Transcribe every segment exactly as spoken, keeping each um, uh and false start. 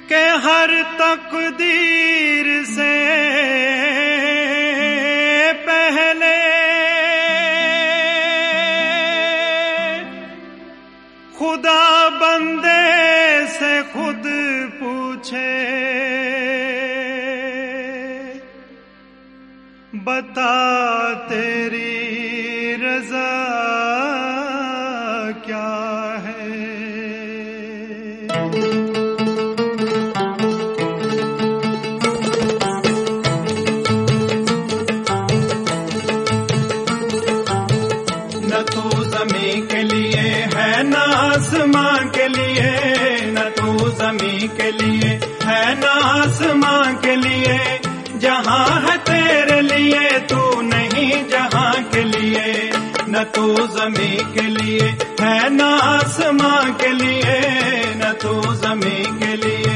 के हर तकदीर से पहले खुदा बंदे से खुद पूछे, बता तेरी रज़ा क्या है। न तू ज़मीं के लिए है न आसमां के लिए, न तू ज़मीं के लिए है न आसमां के लिए, जहां है तेरे लिए तू नहीं जहां के लिए। न तू ज़मीं के लिए है न आसमां के लिए, न तू ज़मीं के लिए।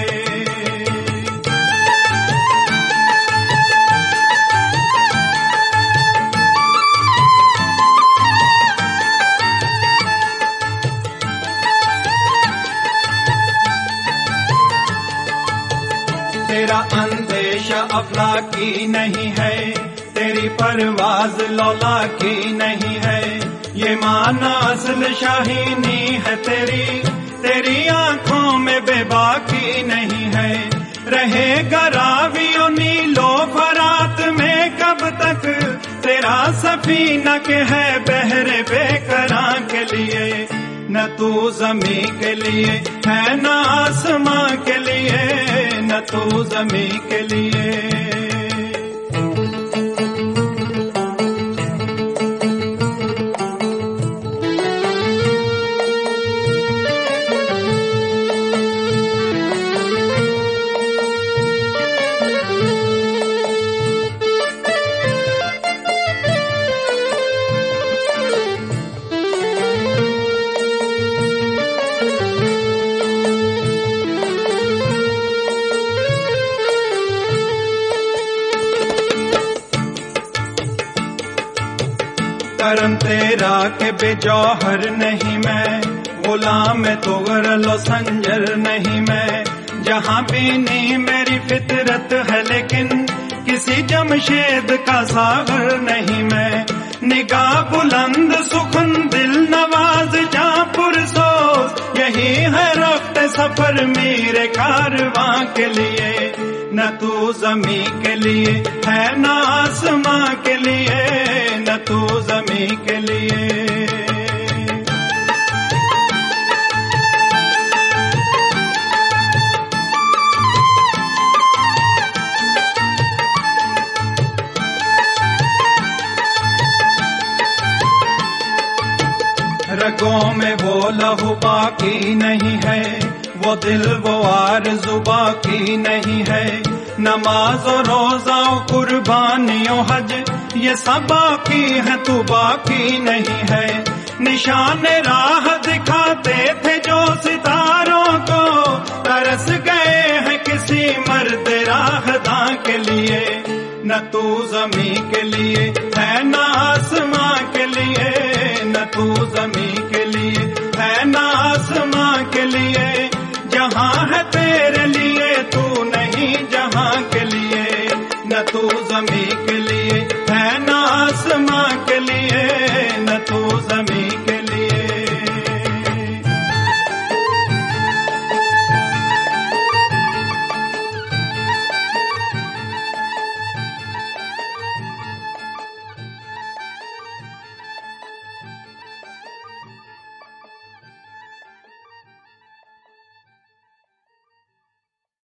तेरा अंदेशा अफलाकी नहीं है, तेरी परवाज लौला की नहीं है, ये माना असल शाहीनी है तेरी, तेरी आंखों में बेबाकी नहीं है। रहेगा रावियों नीलो फरात में कब तक, तेरा सफीना के है बहरे बेकरां के लिए। न तू ज़मीं के लिए है न आसमां के लिए, न तू ज़मीं के लिए। करम तेरा के बेजौहर नहीं मैं, गुलाम तो गरलो संजर नहीं मैं। जहां भी नहीं मेरी फितरत है लेकिन किसी जमशेद का सागर नहीं मैं। निगाह बुलंद सुखन दिल नवाज जहां पुरसोस, यही है रफ्ते सफर मेरे कारवां के लिए। न तू ज़मीं के लिए है न आसमां के लिए, न तू ज़मीं के लिए। रगों में वो लहू बाकी नहीं है, वो दिल वो आरज़ू बाकी नहीं है। नमाज और रोज़ा कुर्बानियों हज ये सब बाकी है, तू बाकी नहीं है। निशान राह दिखाते थे जो सितारों को, तरस गए हैं किसी मर्द राहदां के लिए। न तू ज़मीं के लिए है न आसमां के लिए, न तू ज़मीं के लिए